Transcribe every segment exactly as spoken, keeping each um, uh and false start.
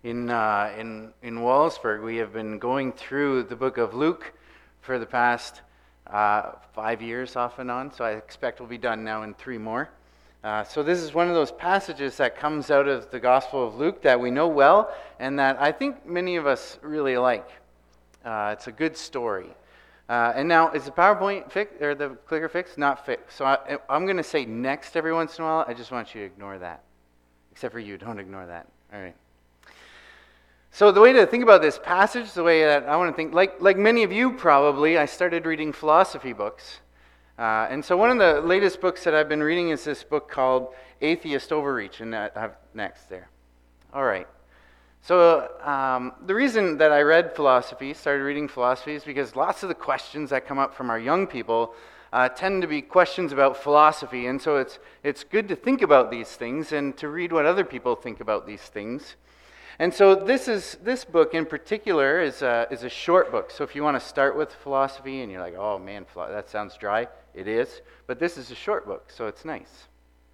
In, uh, in, in Wallsburg, we have been going through the book of Luke for the past uh, five years off and on, so I expect we'll be done now in three more. Uh, so this is one of those passages that comes out of the Gospel of Luke that we know well and that I think many of us really like. Uh, it's a good story. Uh, and now, is the PowerPoint fixed, or the clicker fixed? Not fixed. So I, I'm going to say next every once in a while. I just want you to ignore that. Except for you, don't ignore that. All right. So the way to think about this passage, the way that I want to think, like like many of you probably, I started reading philosophy books. Uh, and so one of the latest books that I've been reading is this book called Atheist Overreach, and I have next there. All right. So um, the reason that I read philosophy, started reading philosophy, is because lots of the questions that come up from our young people uh, tend to be questions about philosophy. And so it's it's good to think about these things and to read what other people think about these things. And so this is this book in particular is a, is a short book. So if you want to start with philosophy and you're like, oh man, that sounds dry, it is. But this is a short book, so it's nice.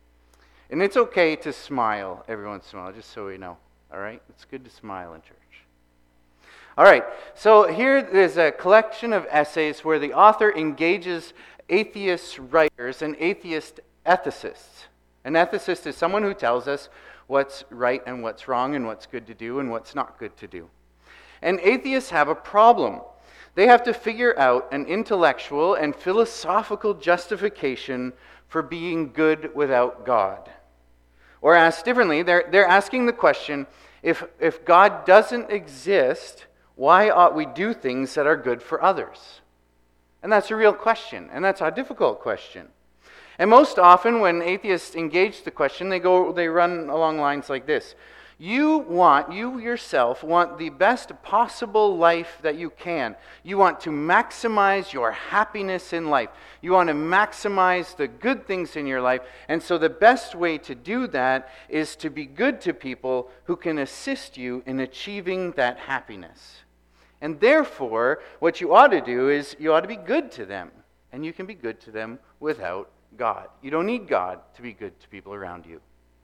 And it's okay to smile every once in a while, just so we know. All right? It's good to smile in church. All right, so here is a collection of essays where the author engages atheist writers and atheist ethicists. An ethicist is someone who tells us what's right and what's wrong and what's good to do and what's not good to do. And atheists have a problem. They have to figure out an intellectual and philosophical justification for being good without God. Or asked differently, they're, they're asking the question, if, if God doesn't exist, why ought we do things that are good for others? And that's a real question, and that's a difficult question. And most often when atheists engage the question, they go, they run along lines like this. You want, you yourself want the best possible life that you can. You want to maximize your happiness in life. You want to maximize the good things in your life. And so the best way to do that is to be good to people who can assist you in achieving that happiness. And therefore, what you ought to do is you ought to be good to them. And you can be good to them without God. You don't need God to be good to people around you.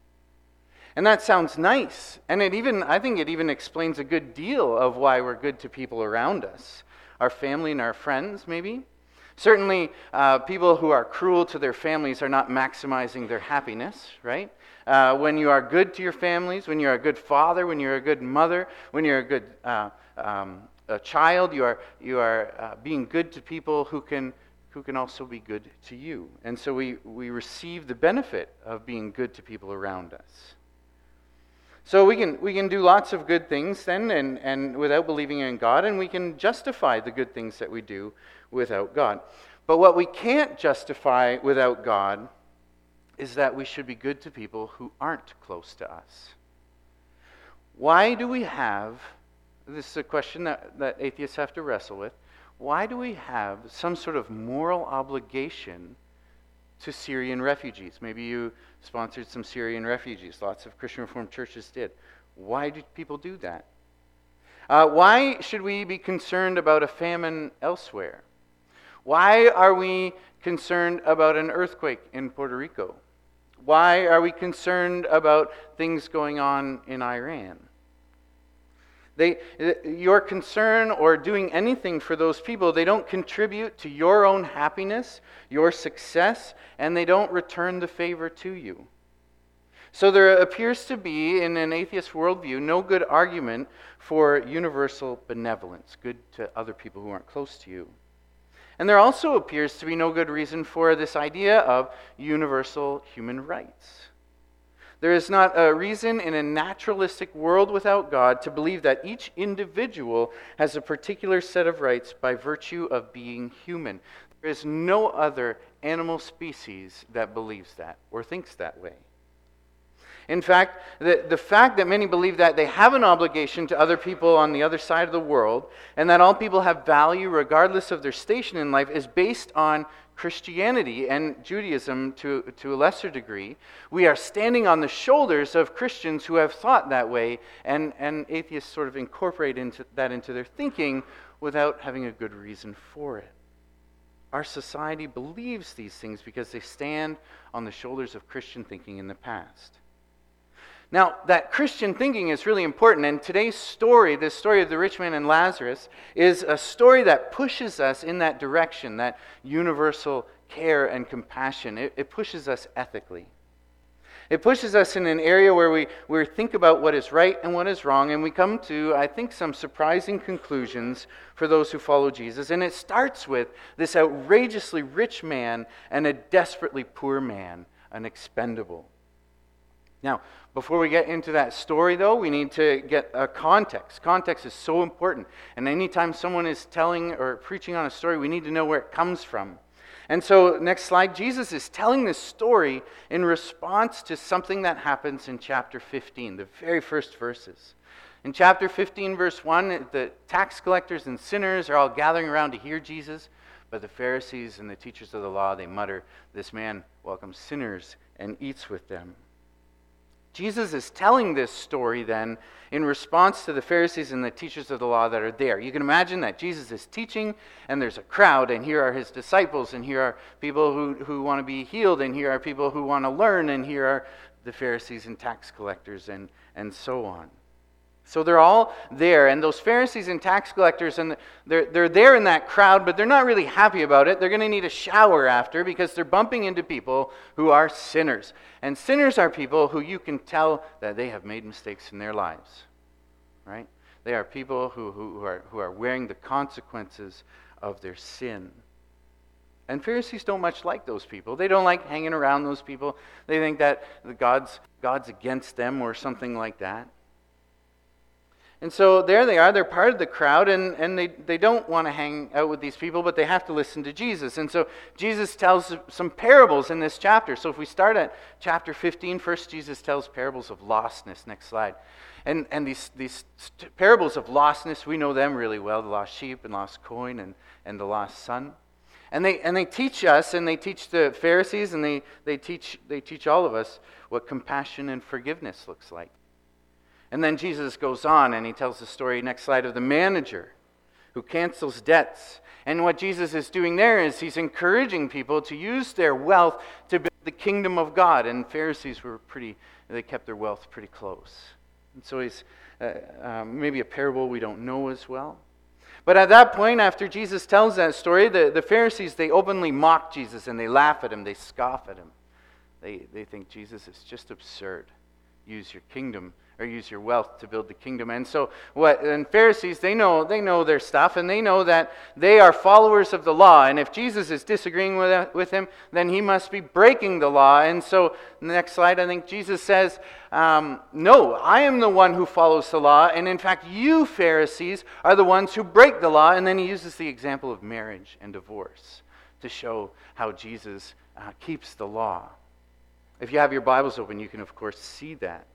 And that sounds nice. And it even, I think it even explains a good deal of why we're good to people around us. Our family and our friends, maybe. Certainly, uh, people who are cruel to their families are not maximizing their happiness, right? Uh, when you are good to your families, when you're a good father, when you're a good mother, when you're a good uh, um, a child, you are, you are uh, being good to people who can who can also be good to you. And so we, we receive the benefit of being good to people around us. So we can we can do lots of good things then and, and without believing in God, and we can justify the good things that we do without God. But what we can't justify without God is that we should be good to people who aren't close to us. Why do we have, this is a question that, that atheists have to wrestle with, why do we have some sort of moral obligation to Syrian refugees? Maybe you sponsored some Syrian refugees. Lots of Christian Reformed churches did. Why do people do that? Uh, why should we be concerned about a famine elsewhere? Why are we concerned about an earthquake in Puerto Rico? Why are we concerned about things going on in Iran? They, your concern or doing anything for those people, they don't contribute to your own happiness, your success, and they don't return the favor to you. So there appears to be, in an atheist worldview, no good argument for universal benevolence, good to other people who aren't close to you. And there also appears to be no good reason for this idea of universal human rights. There is not a reason in a naturalistic world without God to believe that each individual has a particular set of rights by virtue of being human. There is no other animal species that believes that or thinks that way. In fact, the, the fact that many believe that they have an obligation to other people on the other side of the world and that all people have value regardless of their station in life is based on Christianity and Judaism to, to a lesser degree. We are standing on the shoulders of Christians who have thought that way, and, and atheists sort of incorporate into, that into their thinking without having a good reason for it. Our society believes these things because they stand on the shoulders of Christian thinking in the past. Now, that Christian thinking is really important, and today's story, this story of the rich man and Lazarus, is a story that pushes us in that direction, that universal care and compassion. It, it pushes us ethically. It pushes us in an area where we, we think about what is right and what is wrong, and we come to, I think, some surprising conclusions for those who follow Jesus. And it starts with this outrageously rich man and a desperately poor man, an expendable. Now, before we get into that story, though, we need to get a context. Context is so important. And anytime someone is telling or preaching on a story, we need to know where it comes from. And so, next slide, Jesus is telling this story in response to something that happens in chapter fifteen, the very first verses. In chapter fifteen, verse one, the tax collectors and sinners are all gathering around to hear Jesus, but the Pharisees and the teachers of the law, they mutter, "This man welcomes sinners and eats with them." Jesus is telling this story then in response to the Pharisees and the teachers of the law that are there. You can imagine that Jesus is teaching and there's a crowd, and here are his disciples, and here are people who, who want to be healed, and here are people who want to learn, and here are the Pharisees and tax collectors, and, and so on. So they're all there, and those Pharisees and tax collectors, and they're, they're there in that crowd, but they're not really happy about it. They're going to need a shower after because they're bumping into people who are sinners. And sinners are people who you can tell that they have made mistakes in their lives, right? They are people who, who, who, are, who are wearing the consequences of their sin. And Pharisees don't much like those people. They don't like hanging around those people. They think that the God's, God's against them or something like that. And so there they are, they're part of the crowd, and, and they, they don't want to hang out with these people, but they have to listen to Jesus. And so Jesus tells some parables in this chapter. So if we start at chapter fifteen, first Jesus tells parables of lostness. Next slide. And and these, these parables of lostness, we know them really well, the lost sheep and lost coin and, and the lost son. And they and they teach us, and they teach the Pharisees, and they, they teach they teach all of us what compassion and forgiveness looks like. And then Jesus goes on and he tells the story, next slide, of the manager who cancels debts. And what Jesus is doing there is he's encouraging people to use their wealth to build the kingdom of God. And Pharisees were pretty, they kept their wealth pretty close. And so he's uh, um, maybe a parable we don't know as well. But at that point, after Jesus tells that story, the, the Pharisees, they openly mock Jesus and they laugh at him, they scoff at him. They, they think Jesus is just absurd. Use your kingdom or use your wealth to build the kingdom. And so what and Pharisees, they know they know their stuff, and they know that they are followers of the law, and if Jesus is disagreeing with, with him, then he must be breaking the law. And so the next slide, I think Jesus says, um, no, I am the one who follows the law, and in fact you Pharisees are the ones who break the law. And then he uses the example of marriage and divorce to show how Jesus uh, keeps the law. If you have your Bibles open, you can of course see that.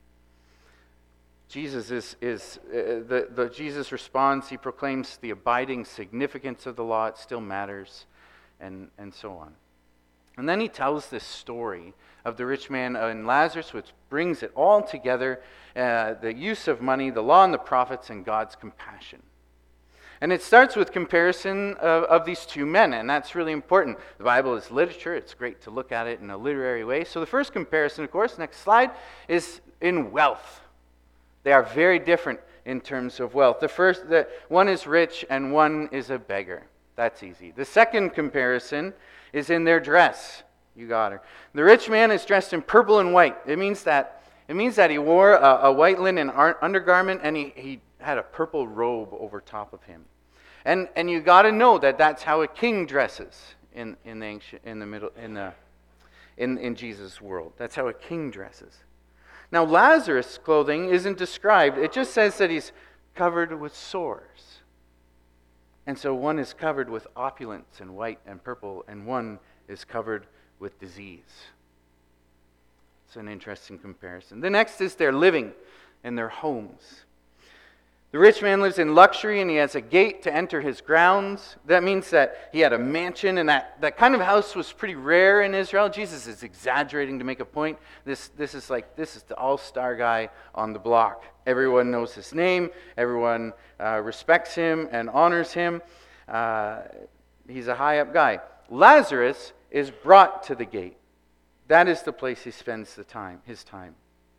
Jesus is, is uh, the, the Jesus responds, he proclaims the abiding significance of the law, it still matters, and, and so on. And then he tells this story of the rich man and Lazarus, which brings it all together, uh, the use of money, the law and the prophets, and God's compassion. And it starts with comparison of, of these two men, and that's really important. The Bible is literature, it's great to look at it in a literary way. So the first comparison, of course, next slide, is in wealth. They are very different in terms of wealth. The first, the, one is rich and one is a beggar. That's easy. The second comparison is in their dress. You got her. The rich man is dressed in purple and white. It means that it means that he wore a, a white linen undergarment and he, he had a purple robe over top of him. And and you got to know that that's how a king dresses in in the ancient, in the middle in the in in Jesus' world. That's how a king dresses. Now, Lazarus' clothing isn't described. It just says that he's covered with sores. And so one is covered with opulence and white and purple, and one is covered with disease. It's an interesting comparison. The next is their living in their homes. The rich man lives in luxury and he has a gate to enter his grounds. That means that he had a mansion, and that, that kind of house was pretty rare in Israel. Jesus is exaggerating to make a point. This, this is like, this is the all-star guy on the block. Everyone knows his name. Everyone uh, respects him and honors him. Uh, he's a high-up guy. Lazarus is brought to the gate. That is the place he spends the time, his time.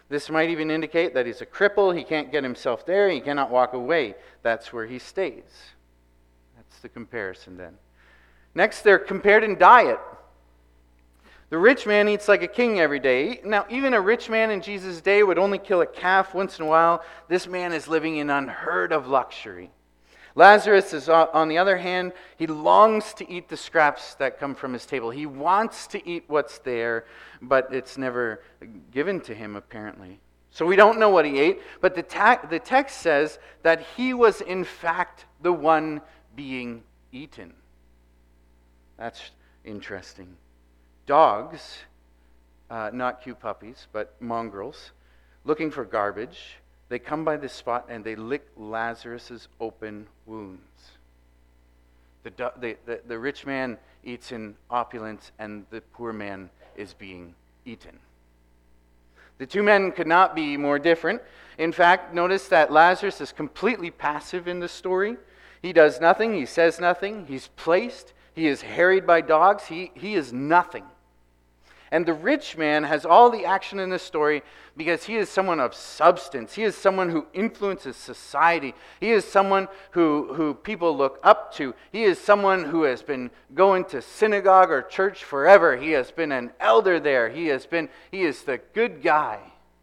This might even indicate that he's a cripple. He can't get himself there. He cannot walk away. That's where he stays. That's the comparison then. Next, they're compared in diet. The rich man eats like a king every day. Now, even a rich man in Jesus' day would only kill a calf once in a while. This man is living in unheard of luxury. Lazarus is, on the other hand, he longs to eat the scraps that come from his table. He wants to eat what's there, but it's never given to him, apparently. So we don't know what he ate, but the, ta- the text says that he was, in fact, the one being eaten. That's interesting. Dogs, uh, not cute puppies, but mongrels, looking for garbage, they come by this spot and they lick Lazarus' open wounds. The, do- the, the, the rich man eats in opulence and the poor man is being eaten. The two men could not be more different. In fact, notice that Lazarus is completely passive in the story. He does nothing, he says nothing, he's placed, he is harried by dogs, he, he is nothing. And the rich man has all the action in this story because he is someone of substance. He is someone who influences society. He is someone who, who people look up to. He is someone who has been going to synagogue or church forever. He has been an elder there. He has been, he is the good guy.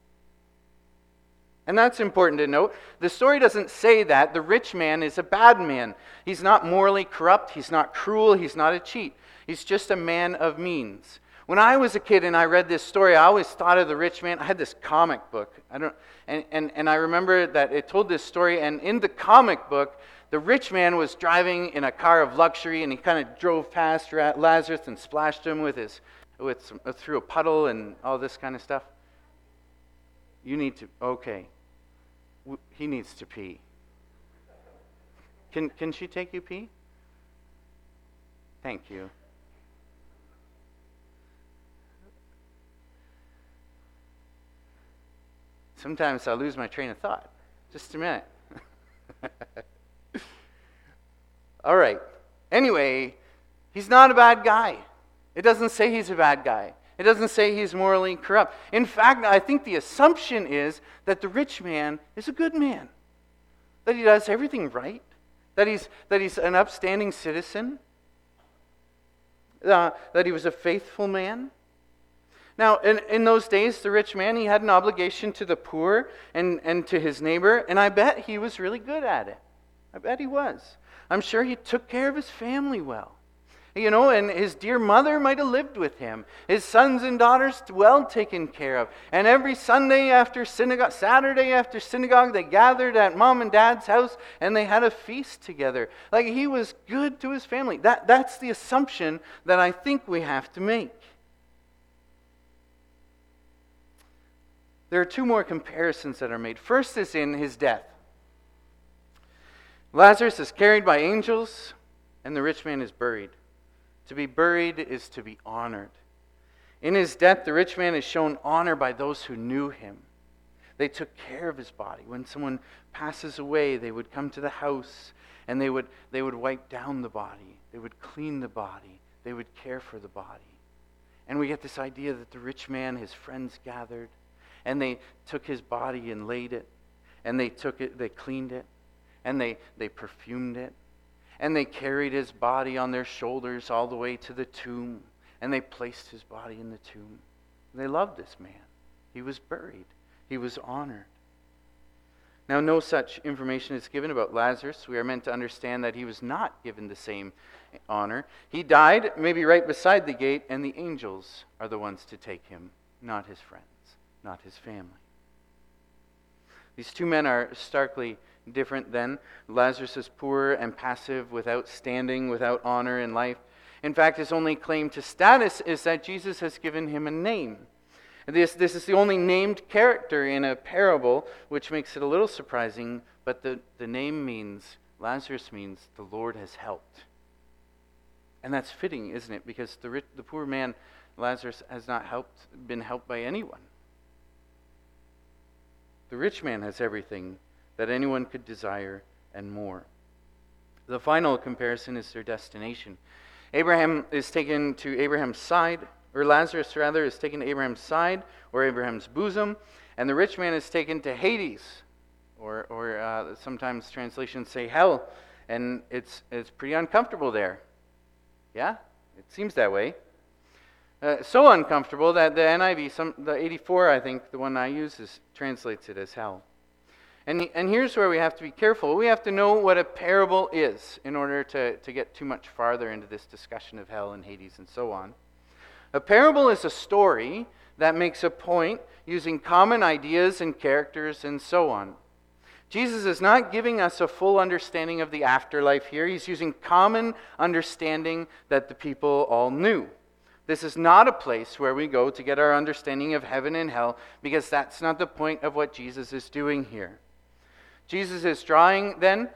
And that's important to note. The story doesn't say that the rich man is a bad man. He's not morally corrupt. He's not cruel. He's not a cheat. He's just a man of means. When I was a kid and I read this story, I always thought of the rich man. I had this comic book. I don't, and, and, and I remember that it told this story, and in the comic book, the rich man was driving in a car of luxury, and he kind of drove past Lazarus and splashed him with his, with some, through a puddle and all this kind of stuff. You need to, okay. He needs to pee. Can, can she take you pee? Thank you. Sometimes I lose my train of thought. Just a minute. All right. Anyway, he's not a bad guy. It doesn't say he's a bad guy. It doesn't say he's morally corrupt. In fact, I think the assumption is that the rich man is a good man. That he does everything right. That he's, that he's an upstanding citizen. Uh, that he was a faithful man. Now, in, in those days, the rich man, he had an obligation to the poor and, and to his neighbor, and I bet he was really good at it. I bet he was. I'm sure he took care of his family well. You know, and his dear mother might have lived with him. His sons and daughters well taken care of. And every Sunday after synagogue, Saturday after synagogue, they gathered at mom and dad's house and they had a feast together. Like, he was good to his family. That, that's the assumption that I think we have to make. There are two more comparisons that are made. First is in his death. Lazarus is carried by angels, and the rich man is buried. To be buried is to be honored. In his death, the rich man is shown honor by those who knew him. They took care of his body. When someone passes away, they would come to the house, and they would, they would wipe down the body. They would clean the body. They would care for the body. And we get this idea that the rich man, his friends gathered, and they took his body and laid it, and they took it, they cleaned it, and they, they perfumed it, and they carried his body on their shoulders all the way to the tomb, and they placed his body in the tomb. They loved this man. He was buried. He was honored. Now, no such information is given about Lazarus. We are meant to understand that he was not given the same honor. He died maybe right beside the gate, and the angels are the ones to take him, not his friends. Not his family. These two men are starkly different then. Lazarus is poor and passive, without standing, without honor in life. In fact, his only claim to status is that Jesus has given him a name. This, this is the only named character in a parable, which makes it a little surprising, but the, the name means, Lazarus means, the Lord has helped. And that's fitting, isn't it? Because the, rich, the poor man, Lazarus, has not helped, been helped by anyone. The rich man has everything that anyone could desire and more. The final comparison is their destination. Abraham is taken to Abraham's side, or Lazarus rather is taken to Abraham's side, or Abraham's bosom, And the rich man is taken to Hades, or, or uh, sometimes translations say hell, and it's, it's pretty uncomfortable there. Yeah? It seems that way. Uh, so uncomfortable that the N I V, some, the eighty-four, I think, the one I use, is, translates it as hell. And, and here's where we have to be careful. We have to know what a parable is in order to, to get too much farther into this discussion of hell and Hades and so on. A parable is a story that makes a point using common ideas and characters and so on. Jesus is not giving us a full understanding of the afterlife here. He's using common understanding that the people all knew. This is not a place where we go to get our understanding of heaven and hell, because that's not the point of what Jesus is doing here. Jesus is drawing then,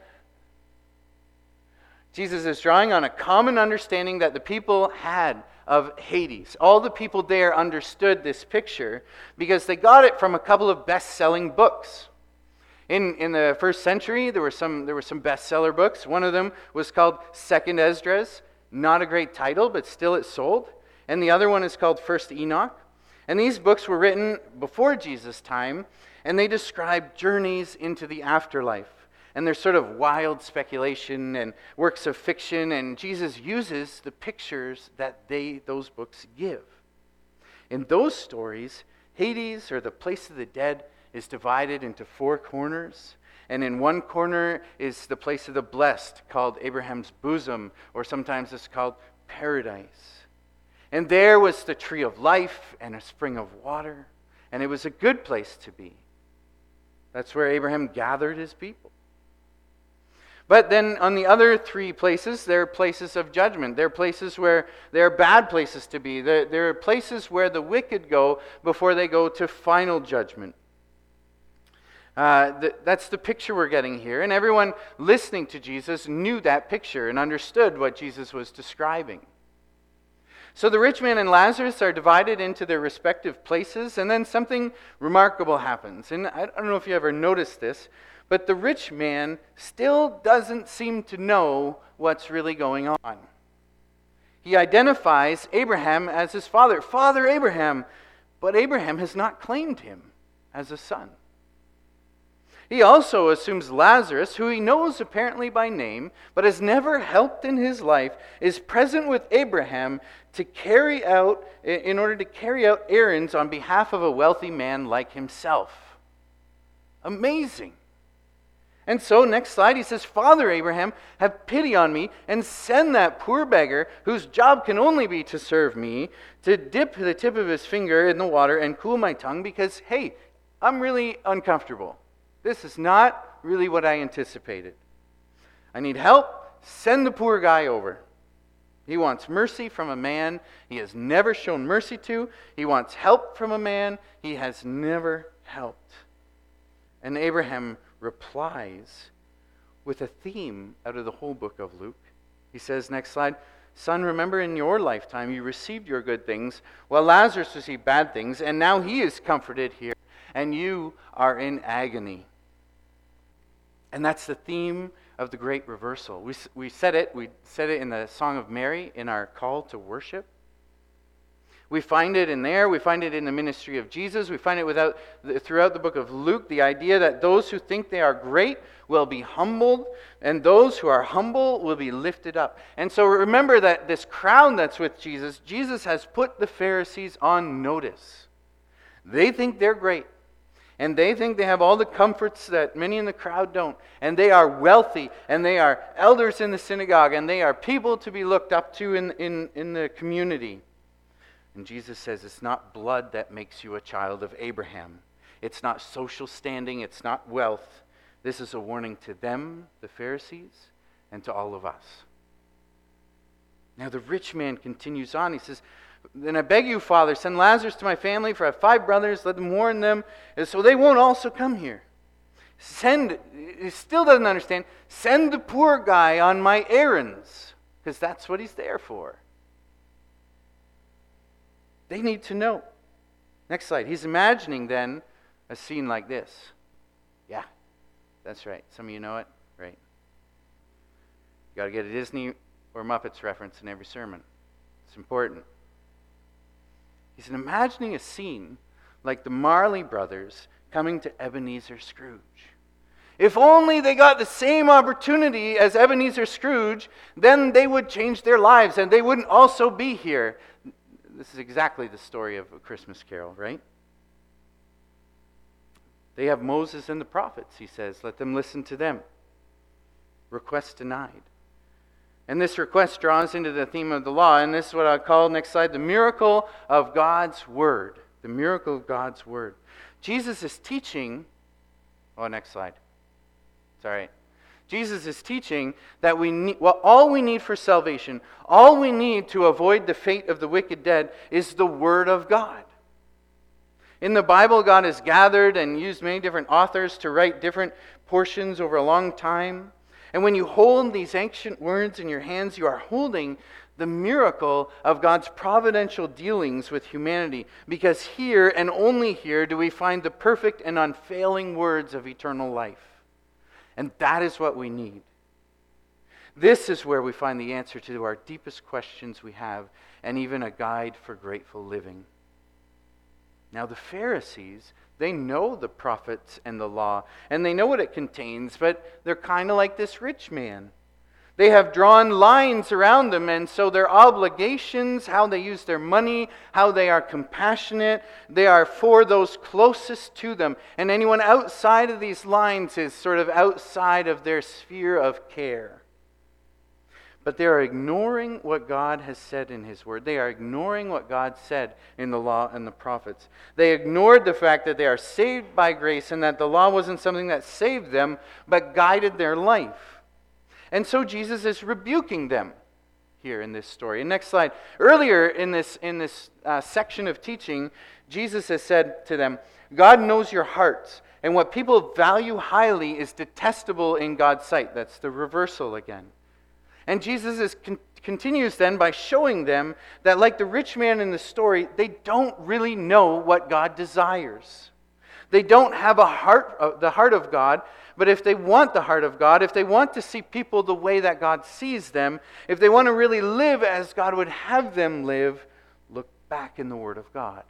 Jesus is drawing on a common understanding that the people had of Hades. All the people there understood this picture because they got it from a couple of best-selling books. In, in the first century, there were some there were some bestseller books. One of them was called Second Esdras. Not a great title, but still it sold. And the other one is called First Enoch. And these books were written before Jesus' time, and they describe journeys into the afterlife. And they're sort of wild speculation and works of fiction, and Jesus uses the pictures that they those books give. In those stories, Hades, or the place of the dead, is divided into four corners. And in one corner is the place of the blessed, called Abraham's bosom, or sometimes it's called paradise. And there was the tree of life and a spring of water, and it was a good place to be. That's where Abraham gathered his people. But then on the other three places, there are places of judgment. They're places where they're bad places to be. There, there are places where the wicked go before they go to final judgment. Uh, th- that's the picture we're getting here. And everyone listening to Jesus knew that picture and understood what Jesus was describing. So the rich man and Lazarus are divided into their respective places, and then something remarkable happens. And I don't know if you ever noticed this, but the rich man still doesn't seem to know what's really going on. He identifies Abraham as his father, Father Abraham, but Abraham has not claimed him as a son. He also assumes Lazarus, who he knows apparently by name, but has never helped in his life, is present with Abraham to carry out, in order to carry out errands on behalf of a wealthy man like himself. Amazing. And so, next slide, he says, Father Abraham, have pity on me and send that poor beggar, whose job can only be to serve me, to dip the tip of his finger in the water and cool my tongue, because, hey, I'm really uncomfortable. This is not really what I anticipated. I need help. Send the poor guy over. He wants mercy from a man he has never shown mercy to. He wants help from a man he has never helped. And Abraham replies with a theme out of the whole book of Luke. He says, next slide, Son, remember in your lifetime you received your good things, while Lazarus received bad things, and now he is comforted here, and you are in agony. And that's the theme of the great reversal. We, we said it, we said it in the Song of Mary in our call to worship. We find it in there, we find it in the ministry of Jesus, we find it without, throughout the book of Luke, the idea that those who think they are great will be humbled, and those who are humble will be lifted up. And so remember that this crowd that's with Jesus, Jesus has put the Pharisees on notice. They think they're great. And they think they have all the comforts that many in the crowd don't. And they are wealthy, and they are elders in the synagogue, and they are people to be looked up to in, in, in the community. And Jesus says it's not blood that makes you a child of Abraham. It's not social standing, it's not wealth. This is a warning to them, the Pharisees, and to all of us. Now the rich man continues on. He says, Then I beg you, Father, send Lazarus to my family, for I have five brothers. Let them warn them, so they won't also come here. Send, he still doesn't understand, send the poor guy on my errands, because that's what he's there for. They need to know. Next slide. He's imagining then a scene like this. Yeah, that's right. Some of you know it. Right. You got to get a Disney or Muppets reference in every sermon. It's important. He's imagining a scene like the Marley brothers coming to Ebenezer Scrooge. If only they got the same opportunity as Ebenezer Scrooge, then they would change their lives and they wouldn't also be here. This is exactly the story of A Christmas Carol, right? They have Moses and the prophets, he says. Let them listen to them. Request denied. And this request draws into the theme of the law, and this is what I call, next slide, the miracle of God's Word. The miracle of God's Word. Jesus is teaching, oh, next slide. Sorry. Jesus is teaching that we need, well, all we need for salvation, all we need to avoid the fate of the wicked dead is the Word of God. In the Bible, God has gathered and used many different authors to write different portions over a long time. And when you hold these ancient words in your hands, you are holding the miracle of God's providential dealings with humanity. Because here, and only here, do we find the perfect and unfailing words of eternal life. And that is what we need. This is where we find the answer to our deepest questions we have, and even a guide for grateful living. Now the Pharisees, they know the prophets and the law, and they know what it contains, but they're kind of like this rich man. They have drawn lines around them, and so their obligations, how they use their money, how they are compassionate, they are for those closest to them. And anyone outside of these lines is sort of outside of their sphere of care. But they are ignoring what God has said in His Word. They are ignoring what God said in the law and the prophets. They ignored the fact that they are saved by grace and that the law wasn't something that saved them, but guided their life. And so Jesus is rebuking them here in this story. And next slide. Earlier in this, in this uh, section of teaching, Jesus has said to them, God knows your hearts, and what people value highly is detestable in God's sight. That's the reversal again. And Jesus is con- continues then by showing them that, like the rich man in the story, they don't really know what God desires. They don't have a heart, uh, the heart of God, but if they want the heart of God, if they want to see people the way that God sees them, if they want to really live as God would have them live, look back in the Word of God.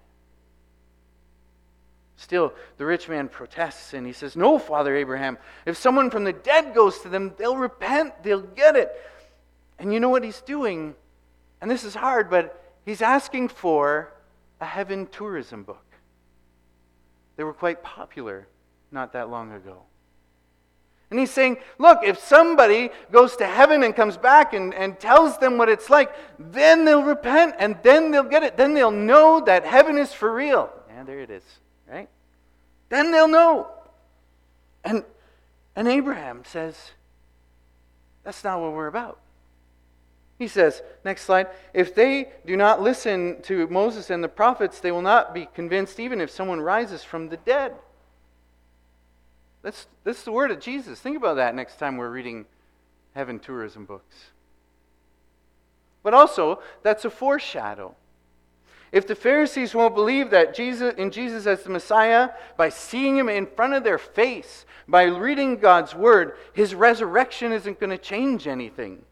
Still, the rich man protests and he says, no, Father Abraham, if someone from the dead goes to them, they'll repent, they'll get it. And you know what he's doing? And this is hard, but he's asking for a heaven tourism book. They were quite popular not that long ago. And he's saying, look, if somebody goes to heaven and comes back and, and tells them what it's like, then they'll repent and then they'll get it. Then they'll know that heaven is for real. Yeah, there it is, right? Then they'll know. And, and Abraham says, that's not what we're about. He says, next slide, if they do not listen to Moses and the prophets, they will not be convinced even if someone rises from the dead. That's, that's the word of Jesus. Think about that next time we're reading heaven tourism books. But also, that's a foreshadow. If the Pharisees won't believe that Jesus in Jesus as the Messiah, by seeing Him in front of their face, by reading God's Word, His resurrection isn't going to change anything.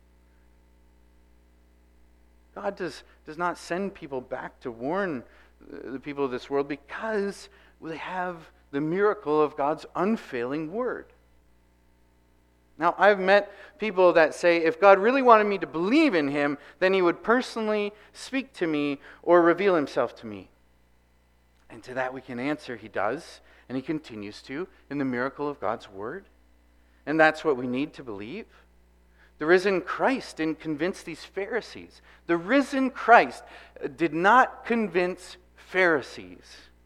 God does, does not send people back to warn the people of this world because they have the miracle of God's unfailing Word. Now, I've met people that say, if God really wanted me to believe in Him, then He would personally speak to me or reveal Himself to me. And to that we can answer, He does, and He continues to, in the miracle of God's Word. And that's what we need to believe. The risen Christ didn't convince these Pharisees. The risen Christ did not convince Pharisees.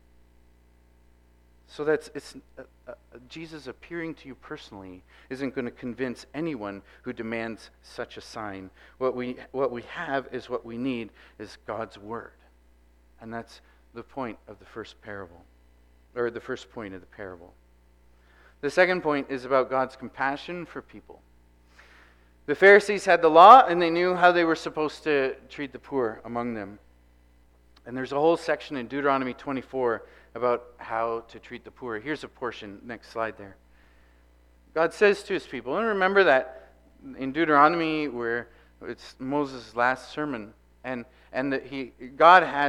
So that's it's uh, uh, Jesus appearing to you personally isn't going to convince anyone who demands such a sign. What we what we have is what we need is God's Word. And that's the point of the first parable, or the first point of the parable. The second point is about God's compassion for people. The Pharisees had the law, and they knew how they were supposed to treat the poor among them. And there's a whole section in Deuteronomy twenty-four about how to treat the poor. Here's a portion, next slide there. God says to His people, and remember that in Deuteronomy, where it's Moses' last sermon, and and that he God has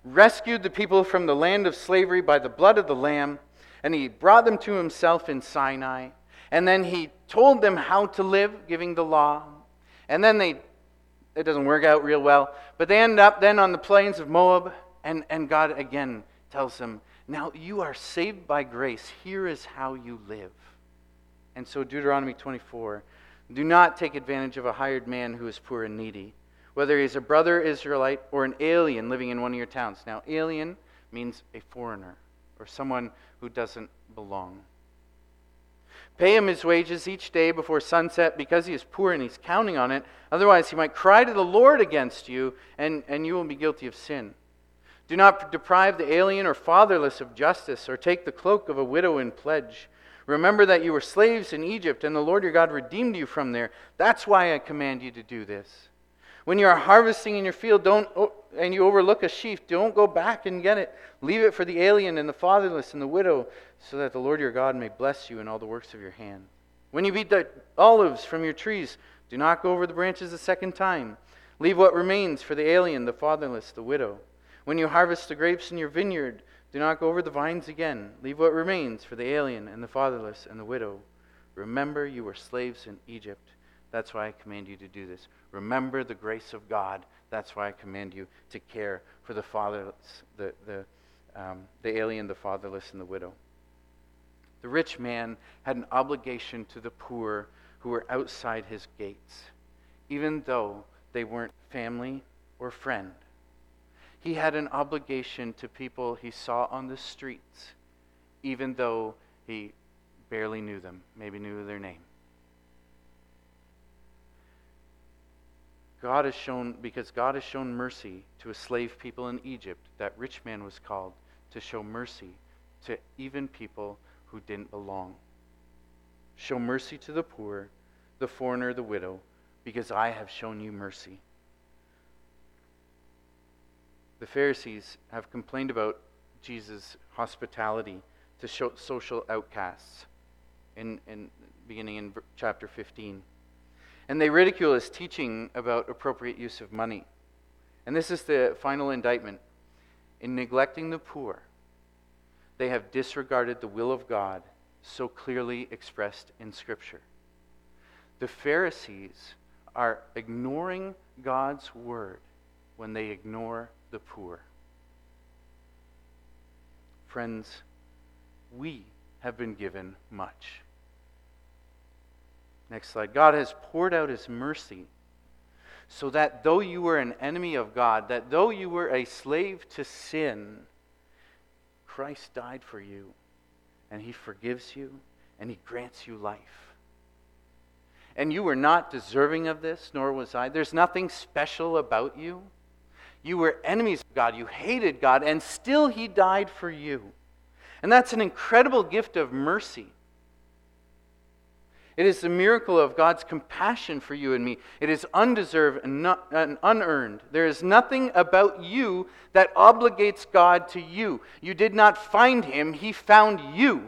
rescued the people from the land of slavery by the blood of the Lamb, and he brought them to himself in Sinai. And then he told them how to live, giving the law. And then they, it doesn't work out real well, but they end up then on the plains of Moab, and, and God again tells them, now you are saved by grace. Here is how you live. And so Deuteronomy twenty-four, do not take advantage of a hired man who is poor and needy, whether he is a brother Israelite or an alien living in one of your towns. Now, alien means a foreigner or someone who doesn't belong. Pay him his wages each day before sunset because he is poor and he's counting on it. Otherwise, he might cry to the Lord against you, and, and you will be guilty of sin. Do not deprive the alien or fatherless of justice, or take the cloak of a widow in pledge. Remember that you were slaves in Egypt, and the Lord your God redeemed you from there. That's why I command you to do this. When you are harvesting in your field, don't and you overlook a sheaf, don't go back and get it. Leave it for the alien and the fatherless and the widow, so that the Lord your God may bless you in all the works of your hand. When you eat the olives from your trees, do not go over the branches a second time. Leave what remains for the alien, the fatherless, the widow. When you harvest the grapes in your vineyard, do not go over the vines again. Leave what remains for the alien and the fatherless and the widow. Remember you were slaves in Egypt. That's why I command you to do this. Remember the grace of God. That's why I command you to care for the fatherless, the, the, um, the alien, the fatherless, and the widow. The rich man had an obligation to the poor who were outside his gates, even though they weren't family or friend. He had an obligation to people he saw on the streets, even though he barely knew them, maybe knew their name. God has shown, because God has shown mercy to a slave people in Egypt, that rich man was called to show mercy to even people who didn't belong. Show mercy to the poor, the foreigner, the widow, because I have shown you mercy. The Pharisees have complained about Jesus' hospitality to show social outcasts, in, in beginning in chapter fifteen. And they ridicule his teaching about appropriate use of money. And this is the final indictment. In neglecting the poor, they have disregarded the will of God so clearly expressed in Scripture. The Pharisees are ignoring God's word when they ignore the poor. Friends, we have been given much. Next slide. God has poured out his mercy so that though you were an enemy of God, that though you were a slave to sin, Christ died for you, and he forgives you, and he grants you life. And you were not deserving of this, nor was I. There's nothing special about you. You were enemies of God. You hated God, and still he died for you. And that's an incredible gift of mercy. It is the miracle of God's compassion for you and me. It is undeserved and, not, and unearned. There is nothing about you that obligates God to you. You did not find him, he found you.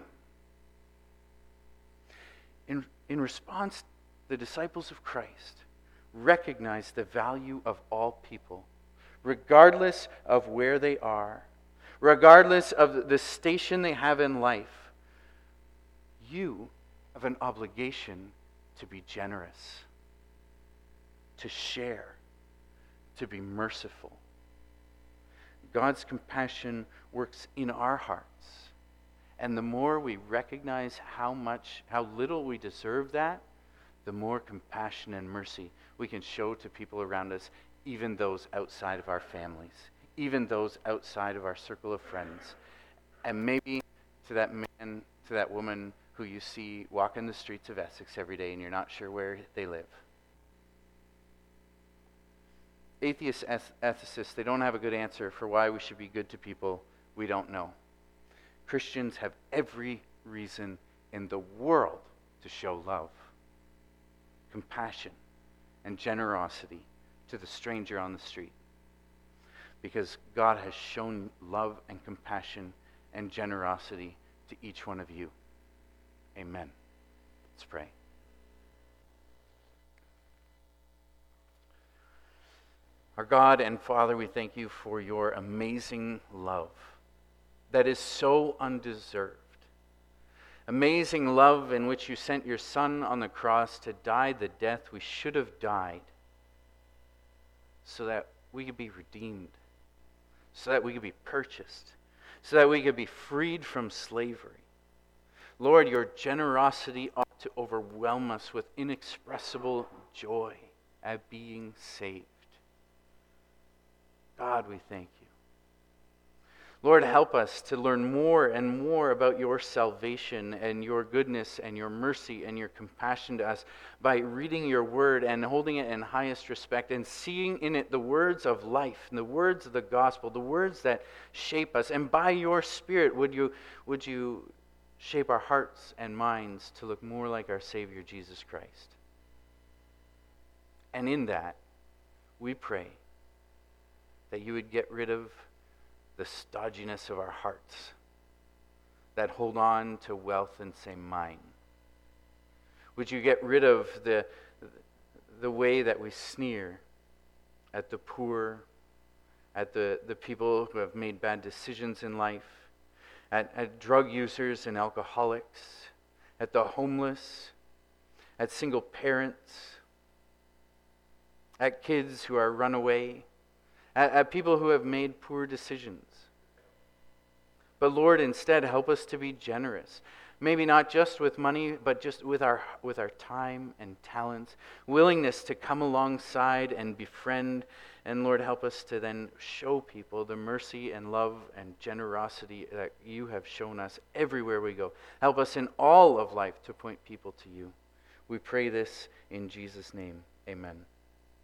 In, in response, the disciples of Christ recognize the value of all people, regardless of where they are, regardless of the station they have in life. You have an obligation to be generous, to share, to be merciful. God's compassion works in our hearts. And the more we recognize how much, how little we deserve that, the more compassion and mercy we can show to people around us, even those outside of our families, even those outside of our circle of friends. And maybe to that man, to that woman who you see walking the streets of Essex every day and you're not sure where they live. Atheist ethicists, they don't have a good answer for why we should be good to people we don't know. Christians have every reason in the world to show love, compassion, and generosity to the stranger on the street. Because God has shown love and compassion and generosity to each one of you. Amen. Let's pray. Our God and Father, we thank you for your amazing love that is so undeserved. Amazing love in which you sent your Son on the cross to die the death we should have died so that we could be redeemed, so that we could be purchased, so that we could be freed from slavery. Lord, your generosity ought to overwhelm us with inexpressible joy at being saved. God, we thank you. Lord, help us to learn more and more about your salvation and your goodness and your mercy and your compassion to us by reading your word and holding it in highest respect and seeing in it the words of life and the words of the gospel, the words that shape us. And by your Spirit, would you, would you shape our hearts and minds to look more like our Savior, Jesus Christ. And in that, we pray that you would get rid of the stodginess of our hearts that hold on to wealth and say mine. Would you get rid of the, the way that we sneer at the poor, at the, the people who have made bad decisions in life, at, at drug users and alcoholics, at the homeless, at single parents, at kids who are runaway, at, at people who have made poor decisions. But Lord, instead, help us to be generous. Maybe not just with money, but just with our with our time and talents, willingness to come alongside and befriend. And Lord, help us to then show people the mercy and love and generosity that you have shown us everywhere we go. Help us in all of life to point people to you. We pray this in Jesus' name. Amen.